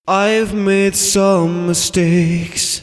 I've made some mistakes.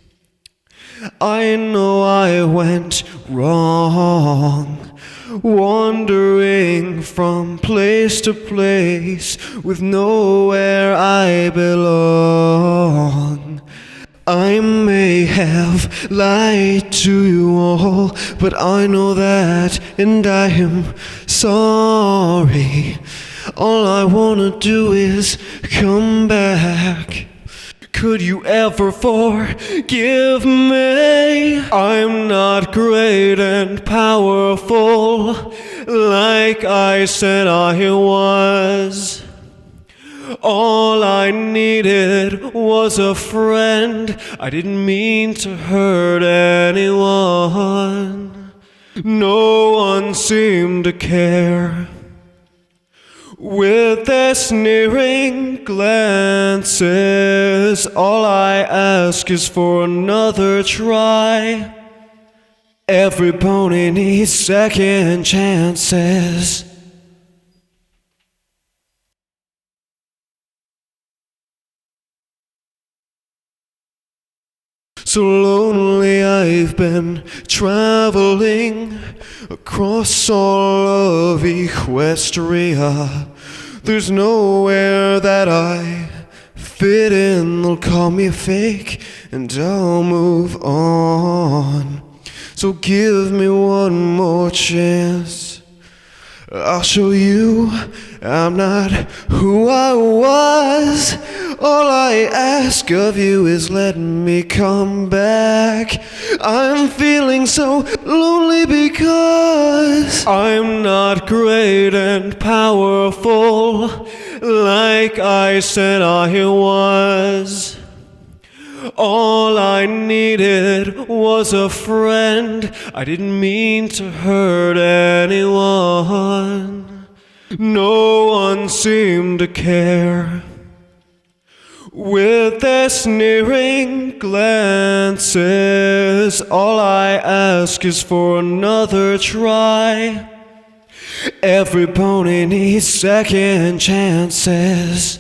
I know I went wrong, wandering from place to place with nowhere I belong. I may have lied to you all, but I know that, and I am sorry. All I wanna do is come back. Could you ever forgive me? I'm not great and powerful like I said I was. All I needed was a friend. I didn't mean to hurt anyone. No one seemed to care. With their sneering glances, all I ask is for another try. Every pony needs second chances. So lonely I've been traveling across all of Equestria. There's nowhere that I fit in. They'll call me fake and I'll move on. So give me one more chance. I'll show you I'm not who I was. All I ask of you is let me come back. I'm feeling so lonely because I'm not great and powerful like I said I was. All I needed was a friend. I didn't mean to hurt anyone. No one seemed to care. With their sneering glances, all I ask is for another try. Every pony needs second chances.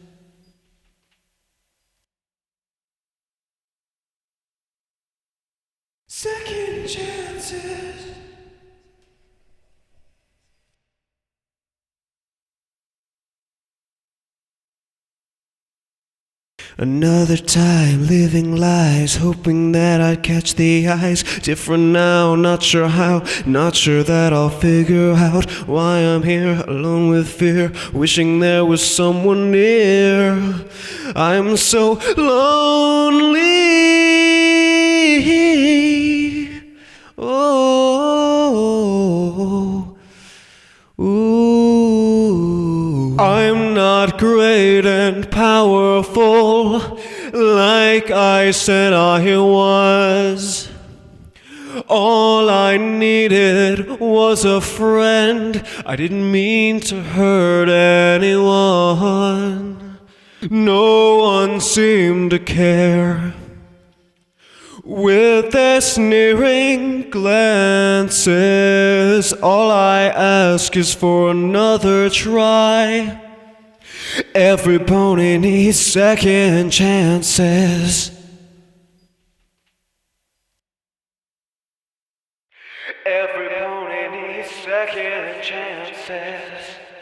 Second chances. Another time living lies, hoping that I'd catch the eyes. Different now, not sure how, not sure that I'll figure out why I'm here alone with fear, wishing there was someone near. I'm so lonely. Oh, ooh. I'm not great and powerful like I said I was. All I needed was a friend. I didn't mean to hurt anyone. No one seemed to care. With their sneering glances, all I ask is for another try. Every pony needs second chances. Every pony needs second chances.